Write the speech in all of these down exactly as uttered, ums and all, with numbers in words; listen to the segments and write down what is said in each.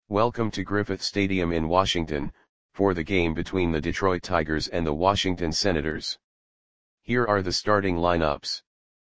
Welcome to Griffith Stadium in Washington, for the game between the Detroit Tigers and the Washington Senators. Here are the starting lineups.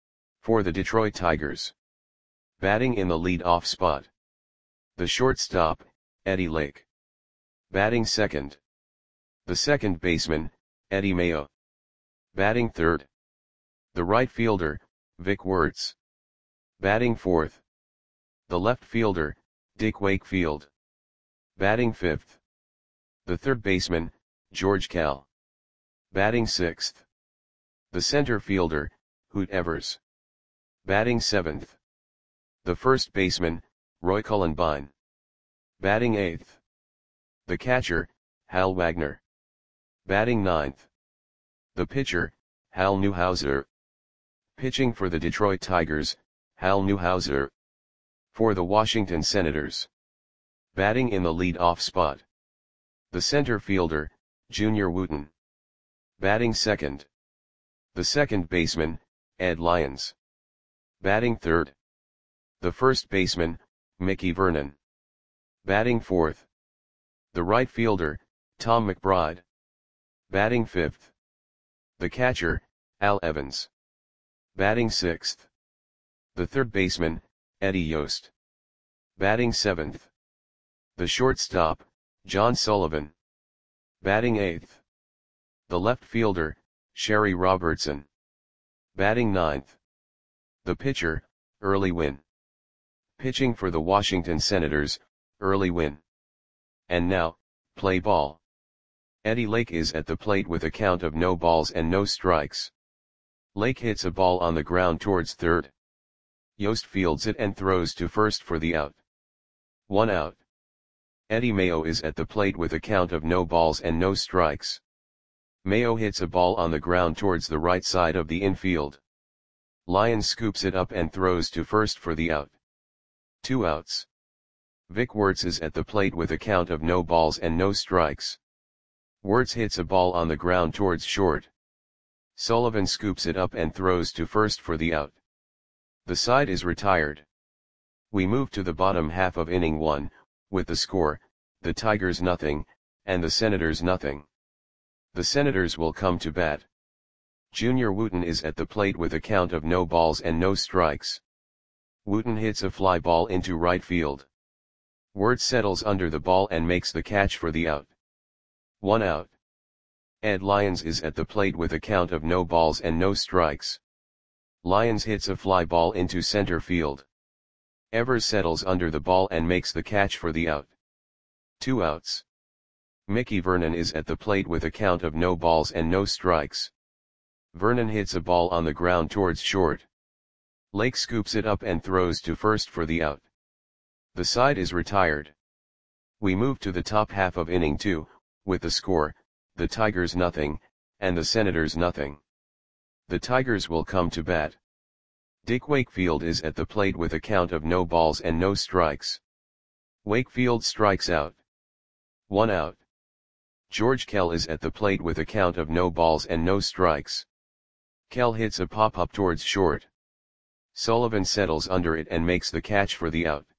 For the Detroit Tigers. Batting in the lead-off spot. The shortstop, Eddie Lake. Batting second. The second baseman, Eddie Mayo. Batting third. The right fielder, Vic Wertz. Batting fourth. The left fielder, Dick Wakefield. Batting fifth. The third baseman, George Kell. Batting sixth. The center fielder, Hoot Evers. Batting seventh. The first baseman, Roy Cullenbine. Batting eighth. The catcher, Hal Wagner. Batting ninth. The pitcher, Hal Newhouser. Pitching for the Detroit Tigers, Hal Newhouser. For the Washington Senators. Batting in the lead-off spot. The center fielder, Junior Wooten. Batting second. The second baseman, Ed Lyons. Batting third. The first baseman, Mickey Vernon. Batting fourth. The right fielder, Tom McBride. Batting fifth. The catcher, Al Evans. Batting sixth. The third baseman, Eddie Yost. Batting seventh. The shortstop, John Sullivan. Batting eighth. The left fielder, Sherry Robertson. Batting ninth. The pitcher, Early Wynn. Pitching for the Washington Senators, Early Wynn. And now, play ball. Eddie Lake is at the plate with a count of no balls and no strikes. Lake hits a ball on the ground towards third. Yost fields it and throws to first for the out. One out. Eddie Mayo is at the plate with a count of no balls and no strikes. Mayo hits a ball on the ground towards the right side of the infield. Lyons scoops it up and throws to first for the out. Two outs. Vic Wertz is at the plate with a count of no balls and no strikes. Wertz hits a ball on the ground towards short. Sullivan scoops it up and throws to first for the out. The side is retired. We move to the bottom half of inning one, with the score, the Tigers nothing, and the Senators nothing. The Senators will come to bat. Junior Wooten is at the plate with a count of no balls and no strikes. Wooten hits a fly ball into right field. Wertz settles under the ball and makes the catch for the out. One out. Ed Lyons is at the plate with a count of no balls and no strikes. Lyons hits a fly ball into center field. Evers settles under the ball and makes the catch for the out. Two outs. Mickey Vernon is at the plate with a count of no balls and no strikes. Vernon hits a ball on the ground towards short. Lake scoops it up and throws to first for the out. The side is retired. We move to the top half of inning two, with the score, the Tigers nothing, and the Senators nothing. The Tigers will come to bat. Dick Wakefield is at the plate with a count of no balls and no strikes. Wakefield strikes out. One out. George Kell is at the plate with a count of no balls and no strikes. Kell hits a pop-up towards short. Sullivan settles under it and makes the catch for the out.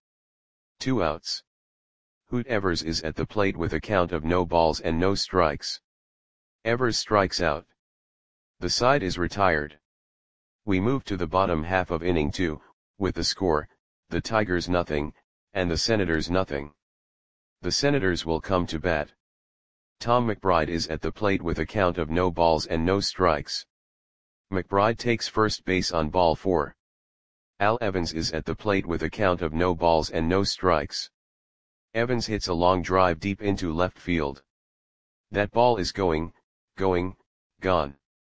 Two outs. Hoot Evers is at the plate with a count of no balls and no strikes. Evers strikes out. The side is retired. We move to the bottom half of inning two, with the score, the Tigers nothing, and the Senators nothing. The Senators will come to bat. Tom McBride is at the plate with a count of no balls and no strikes. McBride takes first base on ball four. Al Evans is at the plate with a count of no balls and no strikes. Evans hits a long drive deep into left field. That ball is going, going, gone.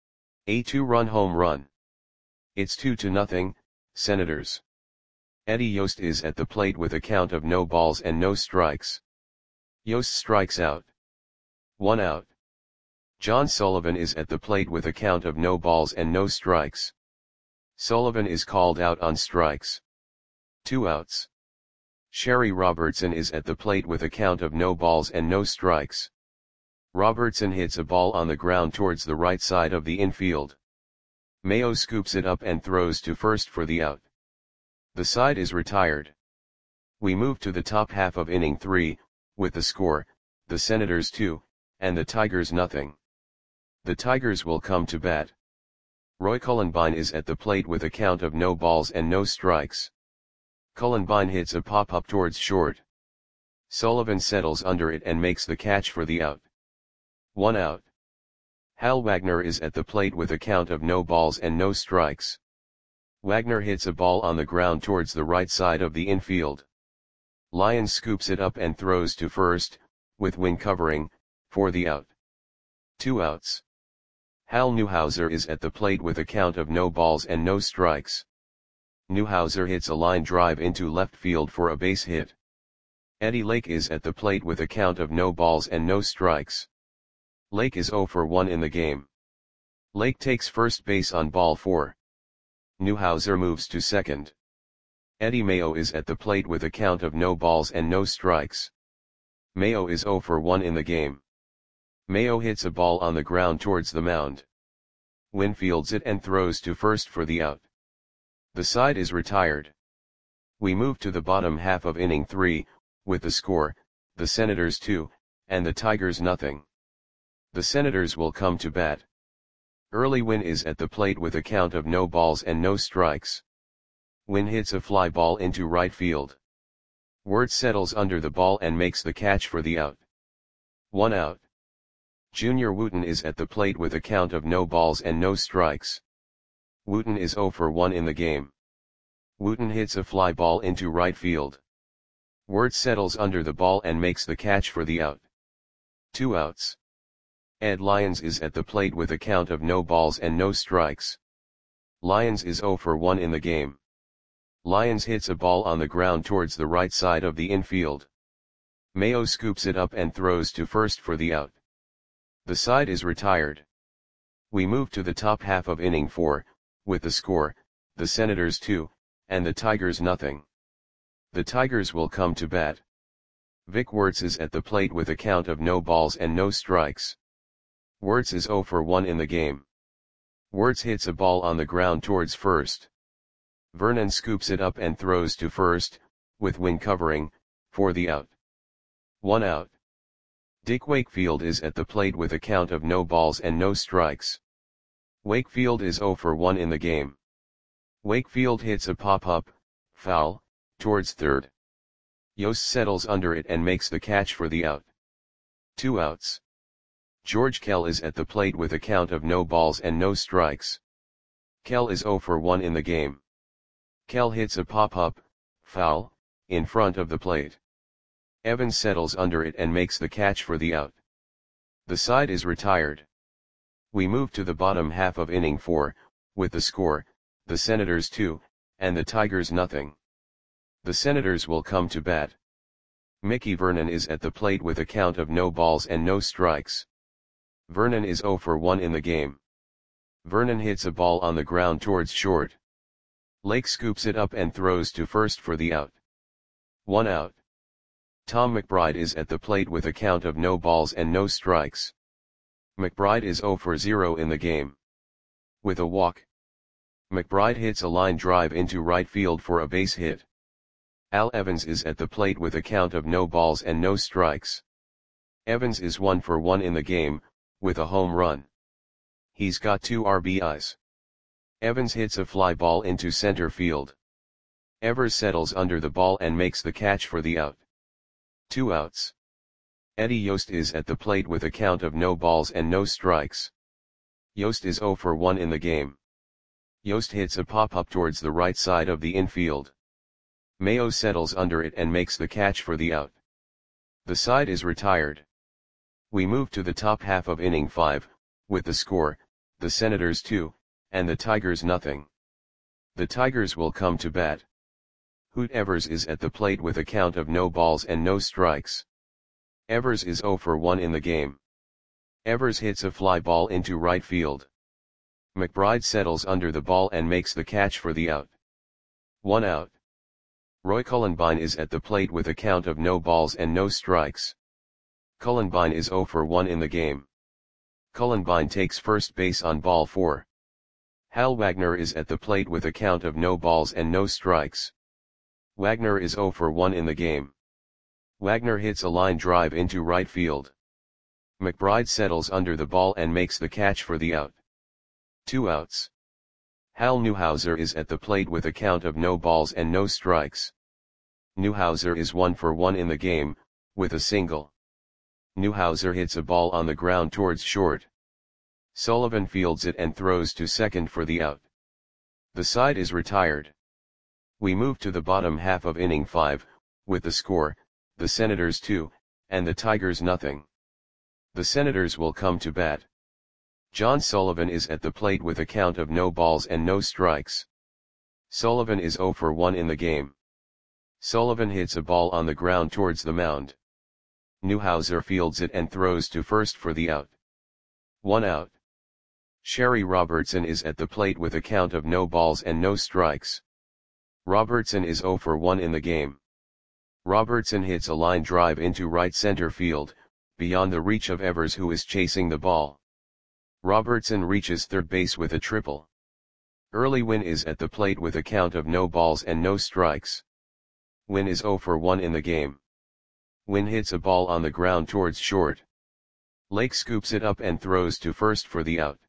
A two-run home run. It's two to nothing, Senators. Eddie Yost is at the plate with a count of no balls and no strikes. Yost strikes out. One out. John Sullivan is at the plate with a count of no balls and no strikes. Sullivan is called out on strikes. Two outs. Sherry Robertson is at the plate with a count of no balls and no strikes. Robertson hits a ball on the ground towards the right side of the infield. Mayo scoops it up and throws to first for the out. The side is retired. We move to the top half of inning three, with the score, the Senators two, and the Tigers nothing. The Tigers will come to bat. Roy Cullenbine is at the plate with a count of no balls and no strikes. Cullenbine hits a pop-up towards short. Sullivan settles under it and makes the catch for the out. One out. Hal Wagner is at the plate with a count of no balls and no strikes. Wagner hits a ball on the ground towards the right side of the infield. Lyons scoops it up and throws to first, with Winn covering, for the out. Two outs. Hal Newhouser is at the plate with a count of no balls and no strikes. Newhouser hits a line drive into left field for a base hit. Eddie Lake is at the plate with a count of no balls and no strikes. Lake is oh for one in the game. Lake takes first base on ball four. Newhouser moves to second. Eddie Mayo is at the plate with a count of no balls and no strikes. Mayo is oh for one in the game. Mayo hits a ball on the ground towards the mound. Winn fields it and throws to first for the out. The side is retired. We move to the bottom half of inning three, with the score, the Senators two, and the Tigers nothing. The Senators will come to bat. Early Winn is at the plate with a count of no balls and no strikes. Winn hits a fly ball into right field. Wirtz settles under the ball and makes the catch for the out. One out. Junior Wooten is at the plate with a count of no balls and no strikes. Wooten is oh for one in the game. Wooten hits a fly ball into right field. Wirtz settles under the ball and makes the catch for the out. Two outs. Ed Lyons is at the plate with a count of no balls and no strikes. Lyons is oh for one in the game. Lyons hits a ball on the ground towards the right side of the infield. Mayo scoops it up and throws to first for the out. The side is retired. We move to the top half of inning four, with the score, the Senators two, and the Tigers nothing. The Tigers will come to bat. Vic Wirtz is at the plate with a count of no balls and no strikes. Wirtz is oh for one in the game. Wirtz hits a ball on the ground towards first. Vernon scoops it up and throws to first, with Winn covering, for the out. One out. Dick Wakefield is at the plate with a count of no balls and no strikes. Wakefield is oh for one in the game. Wakefield hits a pop-up, foul, towards third. Yost settles under it and makes the catch for the out. Two outs. George Kell is at the plate with a count of no balls and no strikes. Kell is oh for one in the game. Kell hits a pop-up, foul, in front of the plate. Evans settles under it and makes the catch for the out. The side is retired. We move to the bottom half of inning four, with the score, the Senators two, and the Tigers nothing. The Senators will come to bat. Mickey Vernon is at the plate with a count of no balls and no strikes. Vernon is oh for one in the game. Vernon hits a ball on the ground towards short. Lake scoops it up and throws to first for the out. One out. Tom McBride is at the plate with a count of no balls and no strikes. McBride is oh for zero in the game. With a walk. McBride hits a line drive into right field for a base hit. Al Evans is at the plate with a count of no balls and no strikes. Evans is one for one in the game, with a home run. He's got two R B Is. Evans hits a fly ball into center field. Evers settles under the ball and makes the catch for the out. Two outs. Eddie Yost is at the plate with a count of no balls and no strikes. Yost is oh for one in the game. Yost hits a pop-up towards the right side of the infield. Mayo settles under it and makes the catch for the out. The side is retired. We move to the top half of inning five, with the score, the Senators two, and the Tigers nothing. The Tigers will come to bat. Hoot Evers is at the plate with a count of no balls and no strikes. Evers is oh for one in the game. Evers hits a fly ball into right field. McBride settles under the ball and makes the catch for the out. One out. Roy Cullenbine is at the plate with a count of no balls and no strikes. Cullenbine is oh for one in the game. Cullenbine takes first base on ball four. Hal Wagner is at the plate with a count of no balls and no strikes. Wagner is zero for one in the game. Wagner hits a line drive into right field. McBride settles under the ball and makes the catch for the out. Two outs. Hal Newhouser is at the plate with a count of no balls and no strikes. Newhouser is one for one in the game, with a single. Newhouser hits a ball on the ground towards short. Sullivan fields it and throws to second for the out. The side is retired. We move to the bottom half of inning five, with the score, the Senators two, and the Tigers nothing. The Senators will come to bat. John Sullivan is at the plate with a count of no balls and no strikes. Sullivan is zero for one in the game. Sullivan hits a ball on the ground towards the mound. Newhouser fields it and throws to first for the out. One out. Sherry Robertson is at the plate with a count of no balls and no strikes. Robertson is zero for one in the game. Robertson hits a line drive into right center field, beyond the reach of Evers, who is chasing the ball. Robertson reaches third base with a triple. Early Wynn is at the plate with a count of no balls and no strikes. Wynn is zero for one in the game. Wynn hits a ball on the ground towards short. Lake scoops it up and throws to first for the out.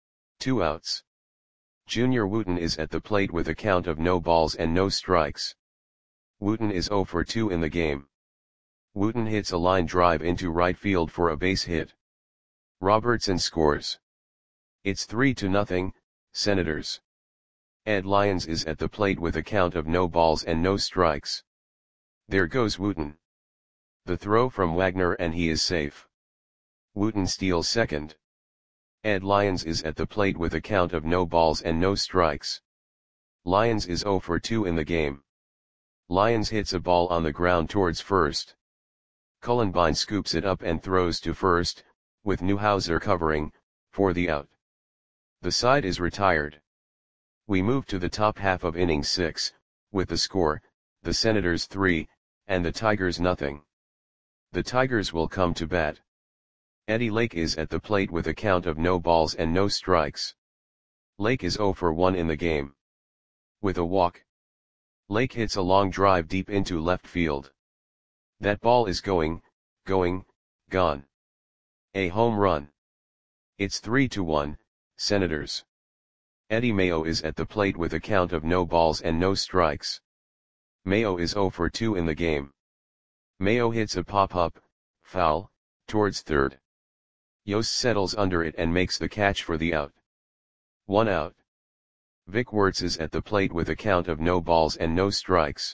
Two outs. Junior Wooten is at the plate with a count of no balls and no strikes. Wooten is zero for two in the game. Wooten hits a line drive into right field for a base hit. Robertson scores. It's three to nothing, Senators. Ed Lyons is at the plate with a count of no balls and no strikes. There goes Wooten. The throw from Wagner and he is safe. Wooten steals second. Ed Lyons is at the plate with a count of no balls and no strikes. Lyons is zero for two in the game. Lyons hits a ball on the ground towards first. Cullenbine scoops it up and throws to first, with Newhouser covering, for the out. The side is retired. We move to the top half of inning six, with the score, the Senators three, and the Tigers nothing. The Tigers will come to bat. Eddie Lake is at the plate with a count of no balls and no strikes. Lake is zero for one in the game. With a walk. Lake hits a long drive deep into left field. That ball is going, going, gone. A home run. It's three to one, Senators. Eddie Mayo is at the plate with a count of no balls and no strikes. Mayo is zero for two in the game. Mayo hits a pop-up, foul, towards third. Yost settles under it and makes the catch for the out. One out. Vic Wertz is at the plate with a count of no balls and no strikes.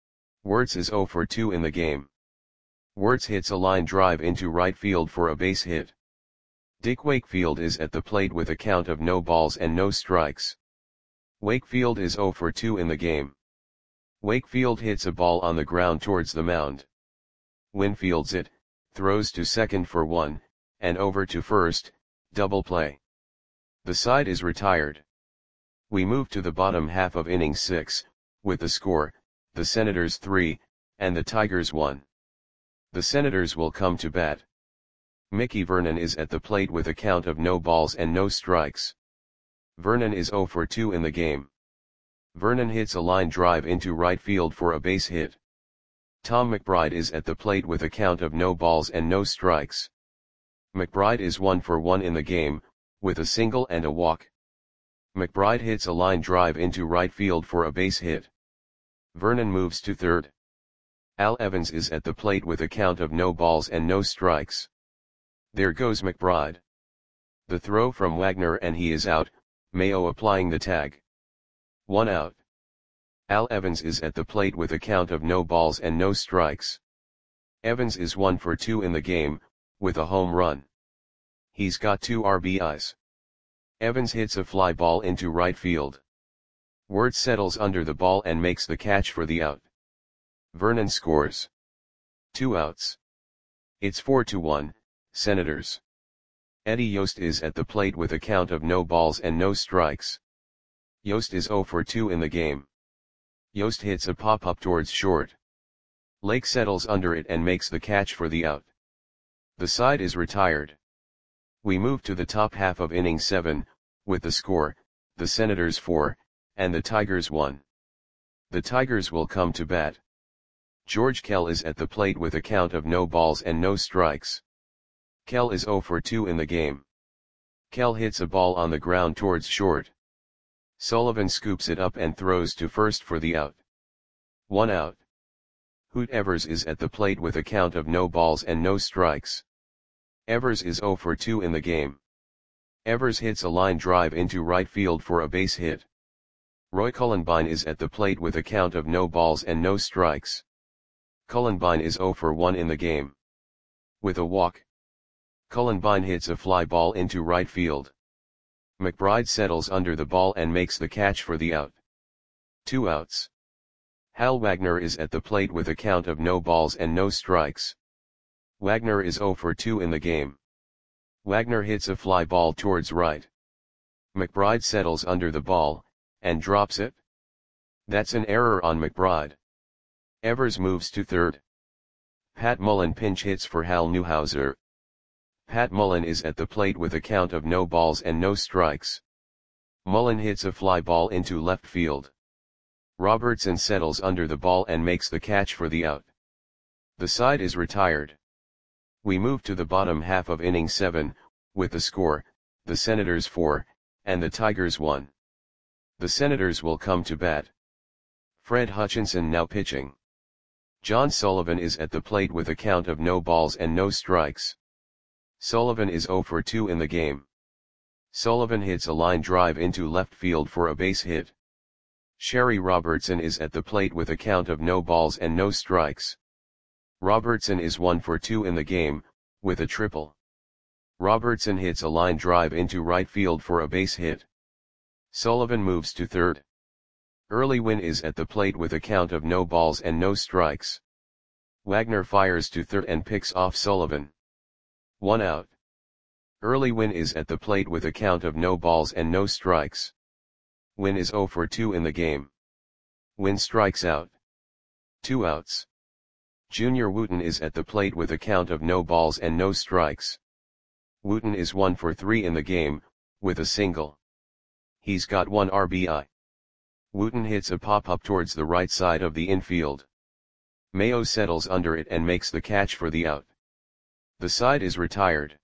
Wertz is zero for two in the game. Wertz hits a line drive into right field for a base hit. Dick Wakefield is at the plate with a count of no balls and no strikes. Wakefield is zero for two in the game. Wakefield hits a ball on the ground towards the mound. Wynn fields it, throws to second for one, and over to first, double play. The side is retired. We move to the bottom half of inning six, with the score, the Senators three, and the Tigers one. The Senators will come to bat. Mickey Vernon is at the plate with a count of no balls and no strikes. Vernon is zero for two in the game. Vernon hits a line drive into right field for a base hit. Tom McBride is at the plate with a count of no balls and no strikes. McBride is one for one in the game, with a single and a walk. McBride hits a line drive into right field for a base hit. Vernon moves to third. Al Evans is at the plate with a count of no balls and no strikes. There goes McBride. The throw from Wagner and he is out, Mayo applying the tag. One out. Al Evans is at the plate with a count of no balls and no strikes. Evans is one for two in the game, with a home run. He's got two R B Is. Evans hits a fly ball into right field. Wertz settles under the ball and makes the catch for the out. Vernon scores. Two outs. It's four to one, Senators. Eddie Yost is at the plate with a count of no balls and no strikes. Yost is zero for two in the game. Yost hits a pop-up towards short. Lake settles under it and makes the catch for the out. The side is retired. We move to the top half of inning seven, with the score, the Senators four, and the Tigers one. The Tigers will come to bat. George Kell is at the plate with a count of no balls and no strikes. Kell is zero for two in the game. Kell hits a ball on the ground towards short. Sullivan scoops it up and throws to first for the out. One out. Hoot Evers is at the plate with a count of no balls and no strikes. Evers is zero for two in the game. Evers hits a line drive into right field for a base hit. Roy Cullenbine is at the plate with a count of no balls and no strikes. Cullenbine is zero for one in the game. With a walk, Cullenbine hits a fly ball into right field. McBride settles under the ball and makes the catch for the out. Two outs. Hal Wagner is at the plate with a count of no balls and no strikes. Wagner is zero for two in the game. Wagner hits a fly ball towards right. McBride settles under the ball, and drops it. That's an error on McBride. Evers moves to third. Pat Mullen pinch hits for Hal Newhouser. Pat Mullen is at the plate with a count of no balls and no strikes. Mullen hits a fly ball into left field. Robertson settles under the ball and makes the catch for the out. The side is retired. We move to the bottom half of inning seven, with the score, the Senators four, and the Tigers one. The Senators will come to bat. Fred Hutchinson now pitching. John Sullivan is at the plate with a count of no balls and no strikes. Sullivan is zero for two in the game. Sullivan hits a line drive into left field for a base hit. Sherry Robertson is at the plate with a count of no balls and no strikes. Robertson is one for two in the game, with a triple. Robertson hits a line drive into right field for a base hit. Sullivan moves to third. Early Wynn is at the plate with a count of no balls and no strikes. Wagner fires to third and picks off Sullivan. One out. Early Wynn is at the plate with a count of no balls and no strikes. Wynn is zero for two in the game. Wynn strikes out. Two outs. Junior Wooten is at the plate with a count of no balls and no strikes. Wooten is one for three in the game, with a single. He's got one R B I. Wooten hits a pop-up towards the right side of the infield. Mayo settles under it and makes the catch for the out. The side is retired.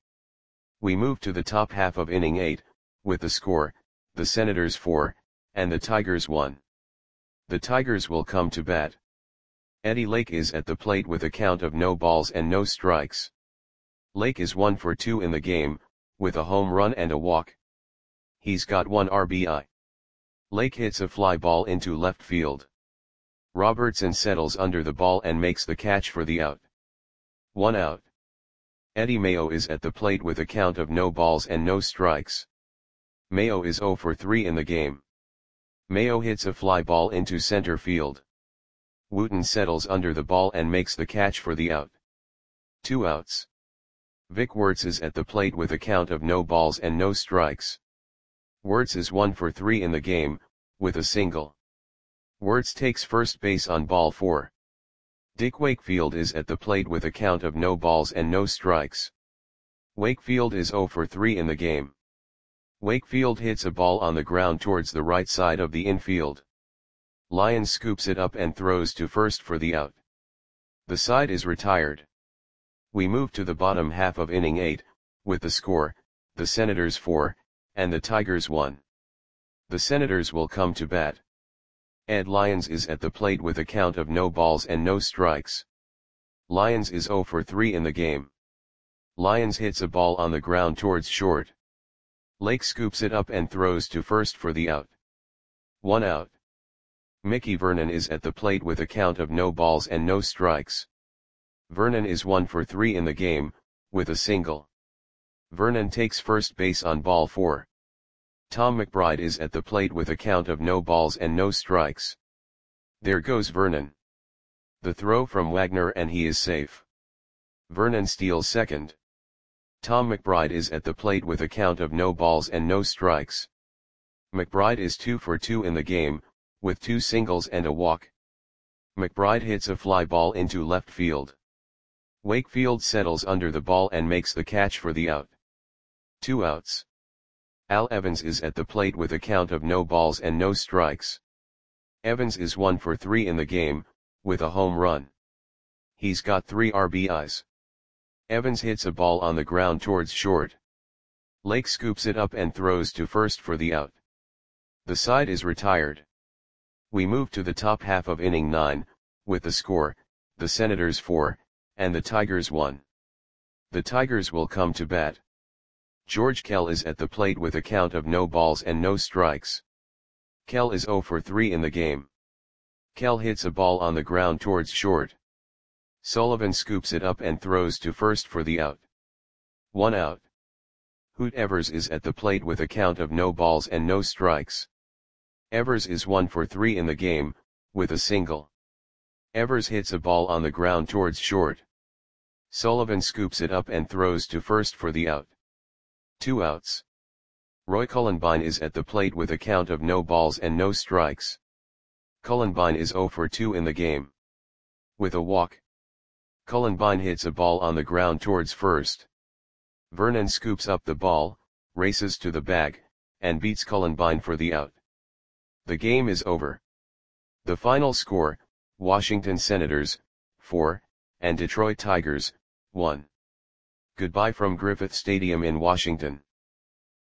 We move to the top half of inning eight, with the score, the Senators four, and the Tigers one. The Tigers will come to bat. Eddie Lake is at the plate with a count of no balls and no strikes. Lake is one for two in the game, with a home run and a walk. He's got one R B I. Lake hits a fly ball into left field. Robertson settles under the ball and makes the catch for the out. One out. Eddie Mayo is at the plate with a count of no balls and no strikes. Mayo is zero for three in the game. Mayo hits a fly ball into center field. Wooten settles under the ball and makes the catch for the out. Two outs. Vic Wertz is at the plate with a count of no balls and no strikes. Wertz is one for three in the game, with a single. Wertz takes first base on ball four. Dick Wakefield is at the plate with a count of no balls and no strikes. Wakefield is zero for three in the game. Wakefield hits a ball on the ground towards the right side of the infield. Lyons scoops it up and throws to first for the out. The side is retired. We move to the bottom half of inning eight, with the score, the Senators four, and the Tigers one. The Senators will come to bat. Ed Lyons is at the plate with a count of no balls and no strikes. Lyons is zero for three in the game. Lyons hits a ball on the ground towards short. Lake scoops it up and throws to first for the out. One out. Mickey Vernon is at the plate with a count of no balls and no strikes. Vernon is one for three in the game, with a single. Vernon takes first base on ball four. Tom McBride is at the plate with a count of no balls and no strikes. There goes Vernon. The throw from Wagner and he is safe. Vernon steals second. Tom McBride is at the plate with a count of no balls and no strikes. McBride is two for two in the game, with two singles and a walk. McBride hits a fly ball into left field. Wakefield settles under the ball and makes the catch for the out. Two outs. Al Evans is at the plate with a count of no balls and no strikes. Evans is one for three in the game, with a home run. He's got three R B Is. Evans hits a ball on the ground towards short. Lake scoops it up and throws to first for the out. The side is retired. We move to the top half of inning nine, with the score, the Senators four, and the Tigers one. The Tigers will come to bat. George Kell is at the plate with a count of no balls and no strikes. Kell is zero for three in the game. Kell hits a ball on the ground towards short. Sullivan scoops it up and throws to first for the out. One out. Hoot Evers is at the plate with a count of no balls and no strikes. Evers is one for three in the game, with a single. Evers hits a ball on the ground towards short. Sullivan scoops it up and throws to first for the out. Two outs. Roy Cullenbine is at the plate with a count of no balls and no strikes. Cullenbine is zero for two in the game. With a walk. Cullenbine hits a ball on the ground towards first. Vernon scoops up the ball, races to the bag, and beats Cullenbine for the out. The game is over. The final score, Washington Senators, four, and Detroit Tigers, one. Goodbye from Griffith Stadium in Washington.